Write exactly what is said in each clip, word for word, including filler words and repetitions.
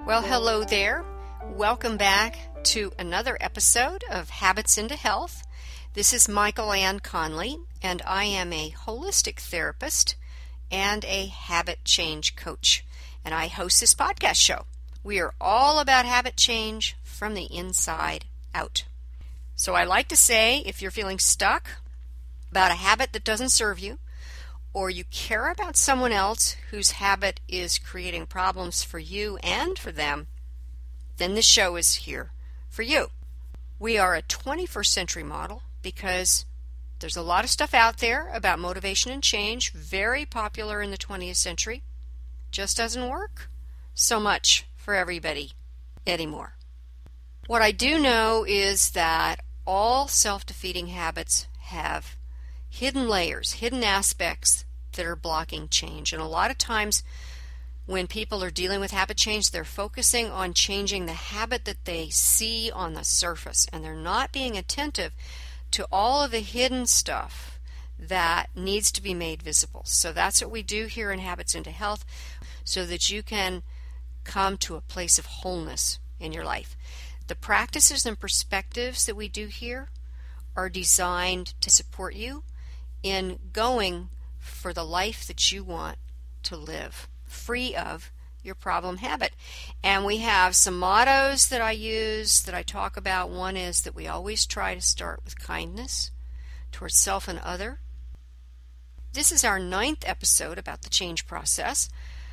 Well, hello there. Welcome back to another episode of Habits into Health. This is Michael Ann Conley, and I am a holistic therapist and a habit change coach, and I host this podcast show. We are all about habit change from the inside out. So I like to say, if you're feeling stuck about a habit that doesn't serve you, or you care about someone else whose habit is creating problems for you and for them, then this show is here for you. We are a twenty-first century model because there's a lot of stuff out there about motivation and change, very popular in the twentieth century. Just doesn't work so much for everybody anymore. What I do know is that all self-defeating habits have hidden layers, hidden aspects that are blocking change. And a lot of times when people are dealing with habit change, they're focusing on changing the habit that they see on the surface, and they're not being attentive to all of the hidden stuff that needs to be made visible. So that's what we do here in Habits into Health, so that you can come to a place of wholeness in your life. The practices and perspectives that we do here are designed to support you in going for the life that you want to live, free of your problem habit. And we have some mottos that I use that I talk about. One is that we always try to start with kindness towards self and other. This is our ninth episode about the change process.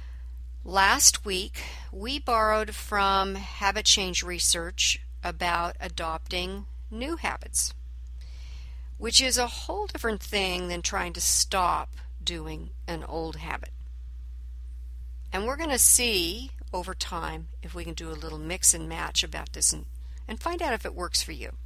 Last week, we borrowed from habit change research about adopting new habits, which is a whole different thing than trying to stop doing an old habit. And we're going to see over time if we can do a little mix and match about this and, and find out if it works for you.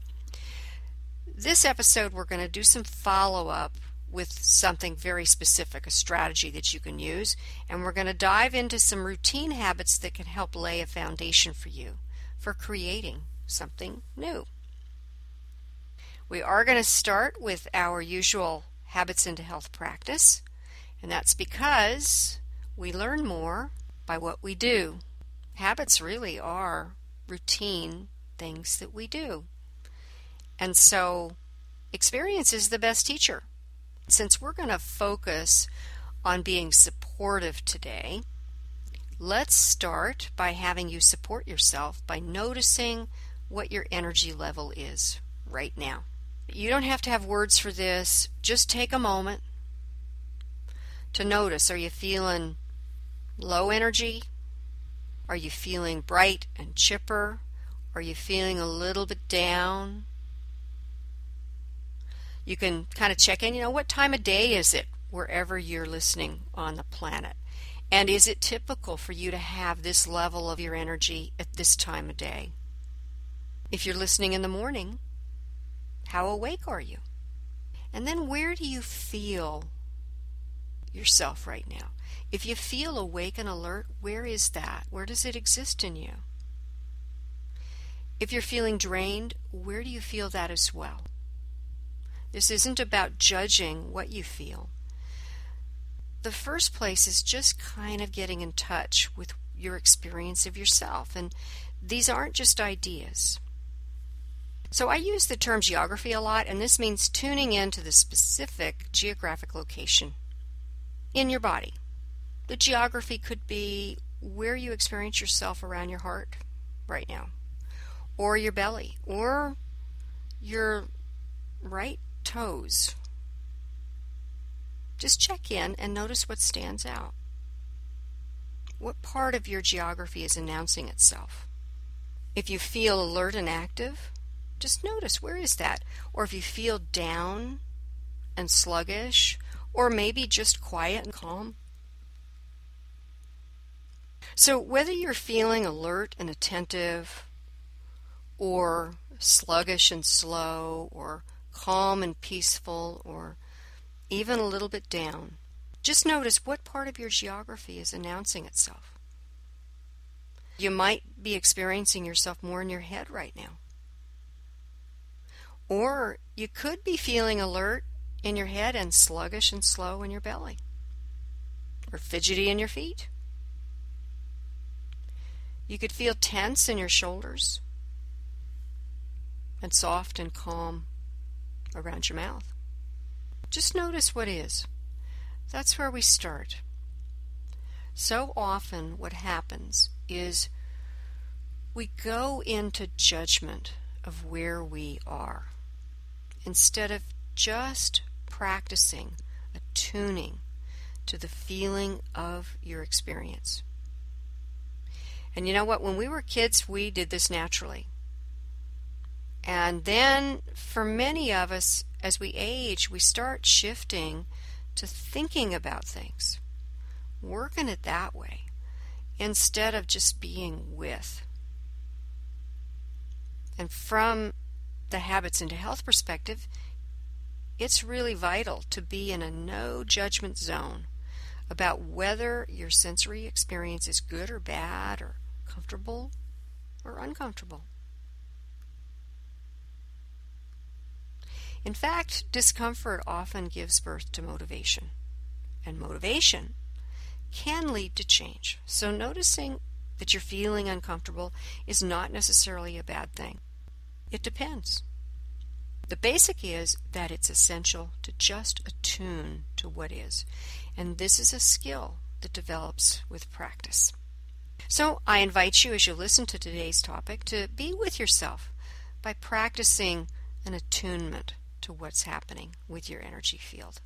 This episode, we're going to do some follow-up with something very specific, a strategy that you can use, and we're going to dive into some routine habits that can help lay a foundation for you for creating something new. We are going to start with our usual Habits into Health practice, and that's because we learn more by what we do. Habits really are routine things that we do. And so experience is the best teacher. Since we're going to focus on being supportive today, let's start by having you support yourself by noticing what your energy level is right now. You don't have to have words for this. Just take a moment to notice. Are you feeling low energy? Are you feeling bright and chipper? Are you feeling a little bit down? You can kind of check in, you know, what time of day is it wherever you're listening on the planet? And is it typical for you to have this level of your energy at this time of day? If you're listening in the morning, how awake are you? And then where do you feel yourself right now? If you feel awake and alert, where is that? Where does it exist in you? If you're feeling drained, where do you feel that as well? This isn't about judging what you feel. The first place is just kind of getting in touch with your experience of yourself. And these aren't just ideas. So I use the term geography a lot, and this means tuning into the specific geographic location in your body. The geography could be where you experience yourself around your heart right now, or your belly, or your right toes. Just check in and notice what stands out. What part of your geography is announcing itself? If you feel alert and active, just notice, where is that? Or if you feel down and sluggish, or maybe just quiet and calm. So whether you're feeling alert and attentive, or sluggish and slow, or calm and peaceful, or even a little bit down, just notice what part of your geography is announcing itself. You might be experiencing yourself more in your head right now. Or you could be feeling alert in your head and sluggish and slow in your belly, or fidgety in your feet. You could feel tense in your shoulders and soft and calm around your mouth. Just notice what is. That's where we start. So often what happens is we go into judgment of where we are instead of just practicing attuning to the feeling of your experience. And you know what? When we were kids, we did this naturally. And then for many of us, as we age, we start shifting to thinking about things, working it that way, instead of just being with. And from the Habits into Health perspective, it's really vital to be in a no judgment zone about whether your sensory experience is good or bad, or comfortable or uncomfortable. In fact, discomfort often gives birth to motivation, and motivation can lead to change. So noticing that you're feeling uncomfortable is not necessarily a bad thing. It depends. The basic is that it's essential to just attune to what is, and this is a skill that develops with practice. So I invite you, as you listen to today's topic, to be with yourself by practicing an attunement to what's happening with your energy field.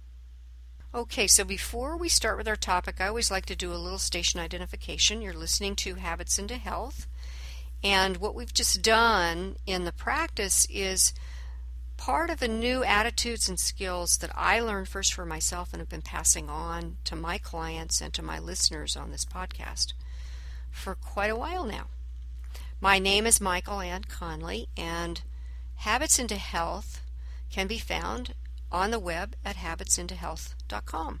Okay, so before we start with our topic, I always like to do a little station identification. You're listening to Habits into Health, and what we've just done in the practice is part of the new attitudes and skills that I learned first for myself and have been passing on to my clients and to my listeners on this podcast for quite a while now. My name is Michael Ann Conley, and Habits into Health can be found on the web at habits into health dot com.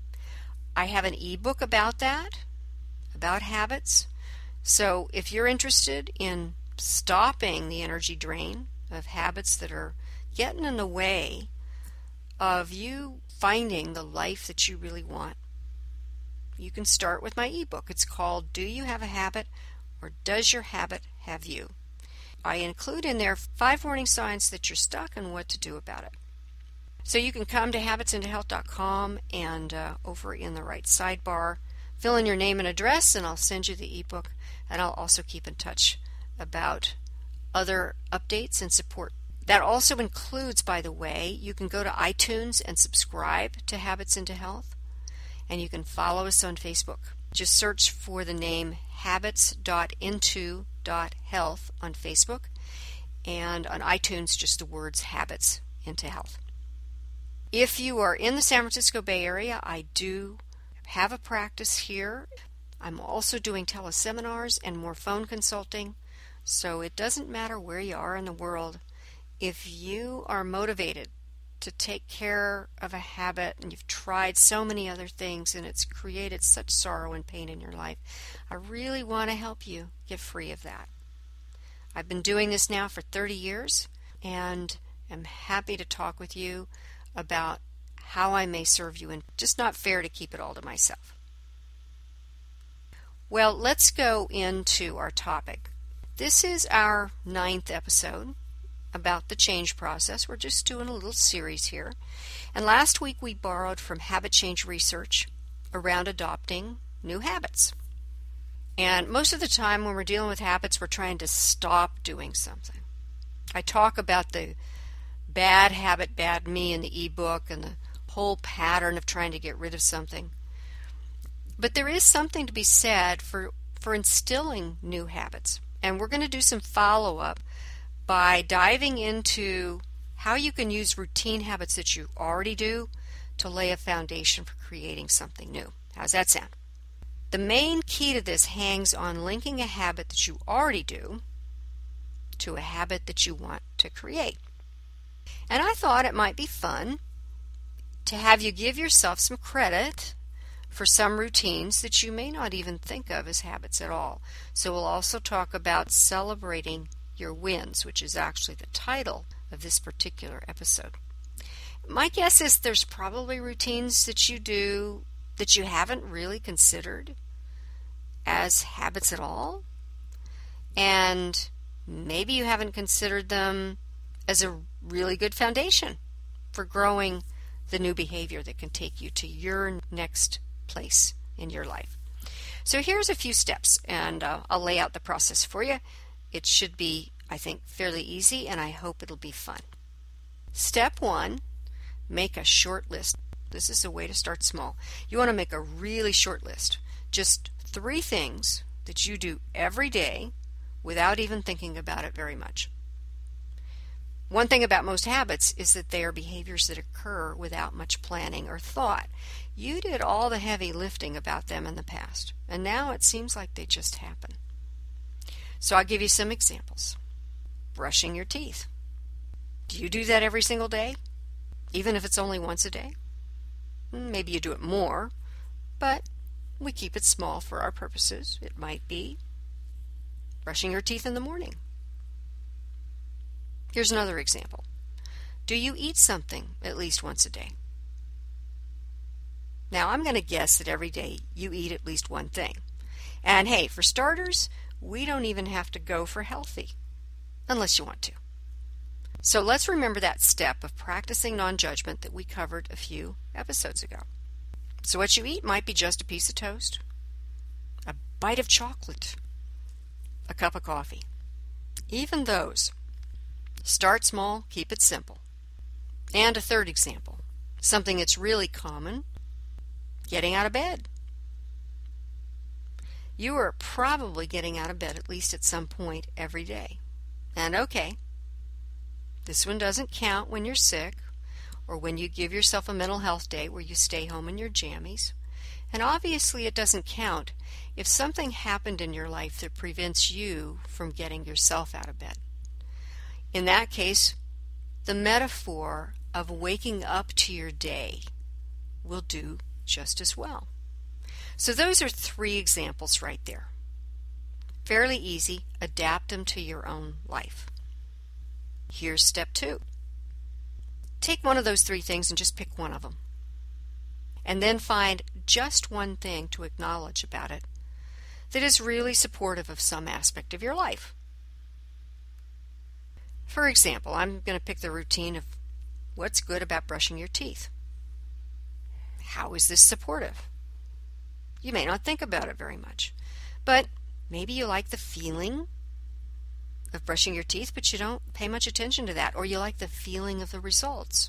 I have an ebook about that, about habits. So if you're interested in stopping the energy drain of habits that are getting in the way of you finding the life that you really want, you can start with my ebook. It's called Do You Have a Habit, or Does Your Habit Have You? I include in there five warning signs that you're stuck and what to do about it. So you can come to habits into health dot com, and uh, over in the right sidebar, fill in your name and address, and I'll send you the ebook. And I'll also keep in touch about other updates and support. That also includes, by the way, you can go to iTunes and subscribe to Habits into Health, and you can follow us on Facebook. Just search for the name habits dot into dot health on Facebook, and on iTunes just the words Habits into Health. If you are in the San Francisco Bay Area, I do have a practice here. I'm also doing teleseminars and more phone consulting, so it doesn't matter where you are in the world. If you are motivated to take care of a habit and you've tried so many other things and it's created such sorrow and pain in your life, I really want to help you get free of that. I've been doing this now for thirty years, and am happy to talk with you about how I may serve you, and just not fair to keep it all to myself. Well, let's go into our topic. This is our ninth episode about the change process. We're just doing a little series here. And last week we borrowed from habit change research around adopting new habits. And most of the time when we're dealing with habits, we're trying to stop doing something. I talk about the bad habit, bad me in the ebook, and the whole pattern of trying to get rid of something. But there is something to be said for, for instilling new habits. And we're going to do some follow-up by diving into how you can use routine habits that you already do to lay a foundation for creating something new. How's that sound? The main key to this hangs on linking a habit that you already do to a habit that you want to create. And I thought it might be fun to have you give yourself some credit for some routines that you may not even think of as habits at all. So we'll also talk about celebrating your wins, which is actually the title of this particular episode. My guess is there's probably routines that you do that you haven't really considered as habits at all, and maybe you haven't considered them as a really good foundation for growing the new behavior that can take you to your next place in your life. So here's a few steps, and uh, I'll lay out the process for you. It should be, I think, fairly easy, and I hope it'll be fun. Step one, make a short list. This is a way to start small. You want to make a really short list. Just three things that you do every day without even thinking about it very much. One thing about most habits is that they are behaviors that occur without much planning or thought. You did all the heavy lifting about them in the past, and now it seems like they just happen. So I'll give you some examples. Brushing your teeth. Do you do that every single day? Even if it's only once a day? Maybe you do it more, but we keep it small for our purposes. It might be brushing your teeth in the morning. Here's another example. Do you eat something at least once a day? Now, I'm going to guess that every day you eat at least one thing. And hey, for starters, we don't even have to go for healthy, unless you want to. So let's remember that step of practicing non-judgment that we covered a few episodes ago. So what you eat might be just a piece of toast, a bite of chocolate, a cup of coffee. Even those. Start small, keep it simple. And a third example, something that's really common, getting out of bed. You are probably getting out of bed at least at some point every day. And okay, this one doesn't count when you're sick or when you give yourself a mental health day where you stay home in your jammies. And obviously it doesn't count if something happened in your life that prevents you from getting yourself out of bed. In that case, the metaphor of waking up to your day will do just as well. So those are three examples right there. Fairly easy. Adapt them to your own life. Here's step two. Take one of those three things and just pick one of them. And then find just one thing to acknowledge about it that is really supportive of some aspect of your life. For example, I'm going to pick the routine of what's good about brushing your teeth. How is this supportive? You may not think about it very much, but maybe you like the feeling of brushing your teeth, but you don't pay much attention to that, or you like the feeling of the results.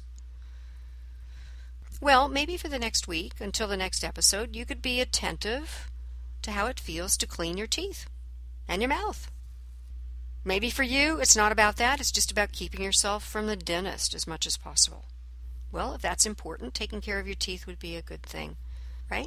Well, maybe for the next week, until the next episode, you could be attentive to how it feels to clean your teeth and your mouth. Maybe for you, it's not about that. It's just about keeping yourself from the dentist as much as possible. Well, if that's important, taking care of your teeth would be a good thing, right?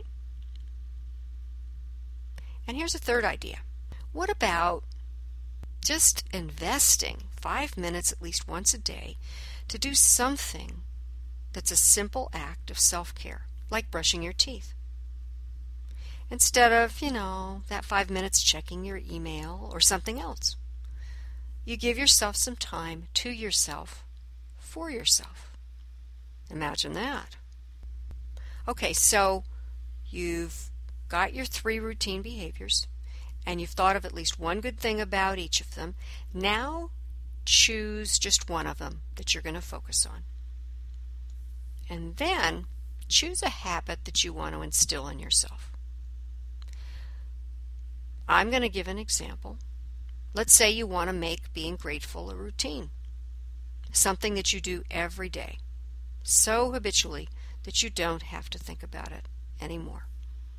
And here's a third idea. What about just investing five minutes at least once a day to do something that's a simple act of self-care, like brushing your teeth? Instead of, you know, that five minutes checking your email or something else. You give yourself some time to yourself, for yourself. Imagine that. Okay, so you've got your three routine behaviors, and you've thought of at least one good thing about each of them. Now choose just one of them that you're going to focus on. And then choose a habit that you want to instill in yourself. I'm going to give an example. Let's say you want to make being grateful a routine, something that you do every day, so habitually that you don't have to think about it anymore.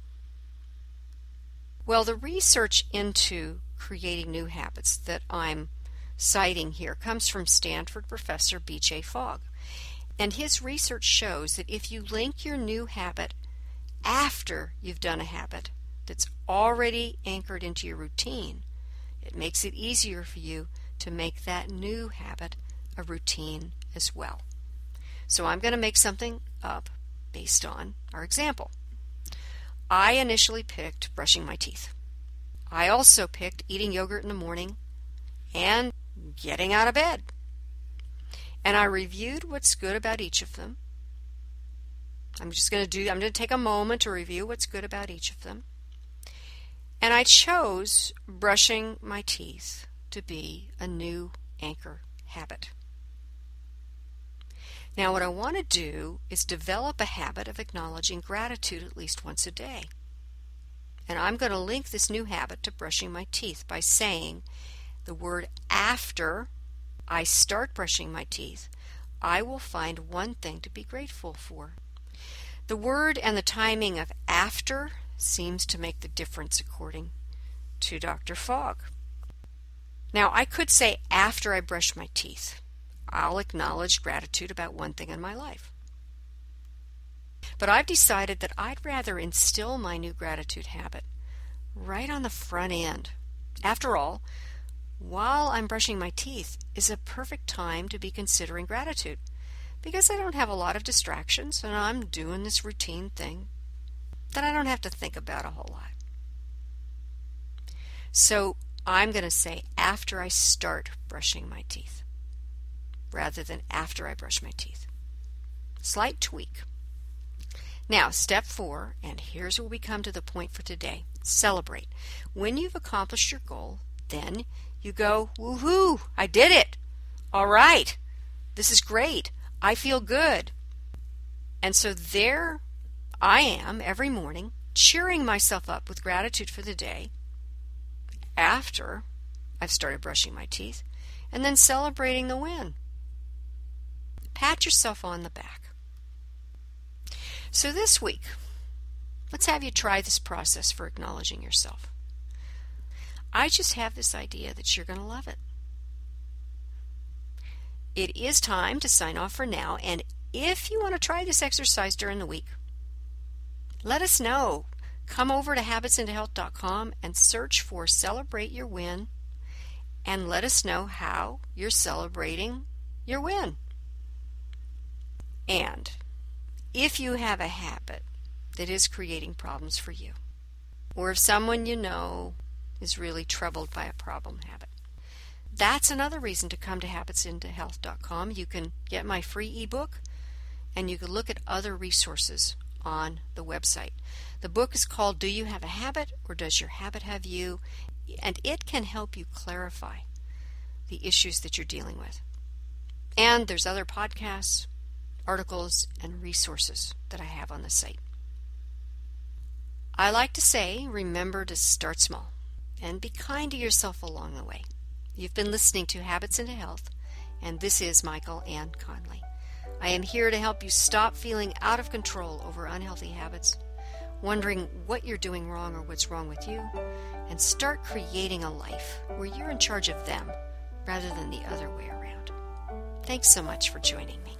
Well, the research into creating new habits that I'm citing here comes from Stanford professor B J Fogg. And his research shows that if you link your new habit after you've done a habit that's already anchored into your routine, it makes it easier for you to make that new habit a routine as well. So I'm going to make something up based on our example. I initially picked brushing my teeth. I also picked eating yogurt in the morning and getting out of bed. And I reviewed what's good about each of them. I'm just going to do, I'm going to take a moment to review what's good about each of them. And I chose brushing my teeth to be a new anchor habit. Now, what I want to do is develop a habit of acknowledging gratitude at least once a day. And I'm going to link this new habit to brushing my teeth by saying the word after I start brushing my teeth. I will find one thing to be grateful for. The word and the timing of after seems to make the difference according to Doctor Fogg. Now, I could say after I brush my teeth, I'll acknowledge gratitude about one thing in my life. But I've decided that I'd rather instill my new gratitude habit right on the front end. After all, while I'm brushing my teeth is a perfect time to be considering gratitude because I don't have a lot of distractions and I'm doing this routine thing that I don't have to think about a whole lot. So I'm going to say after I start brushing my teeth rather than after I brush my teeth. Slight tweak. Now, step four, and here's where we come to the point for today. Celebrate. When you've accomplished your goal, then you go, woohoo, I did it. All right, this is great. I feel good. And so there I am every morning cheering myself up with gratitude for the day after I've started brushing my teeth and then celebrating the win. Pat yourself on the back. So this week, let's have you try this process for acknowledging yourself. I just have this idea that you're going to love it. It is time to sign off for now, and if you want to try this exercise during the week, let us know. Come over to habits into health dot com and search for Celebrate Your Win, and let us know how you're celebrating your win. And if you have a habit that is creating problems for you, or if someone you know is really troubled by a problem habit, that's another reason to come to habits into health dot com. You can get my free ebook, and you can look at other resources on the website. The book is called Do You Have a Habit, or Does Your Habit Have You? And it can help you clarify the issues that you're dealing with. And there's other podcasts, articles, and resources that I have on the site. I like to say, remember to start small and be kind to yourself along the way. You've been listening to Habits into Health, and this is Michael Ann Conley. I am here to help you stop feeling out of control over unhealthy habits, wondering what you're doing wrong or what's wrong with you, and start creating a life where you're in charge of them rather than the other way around. Thanks so much for joining me.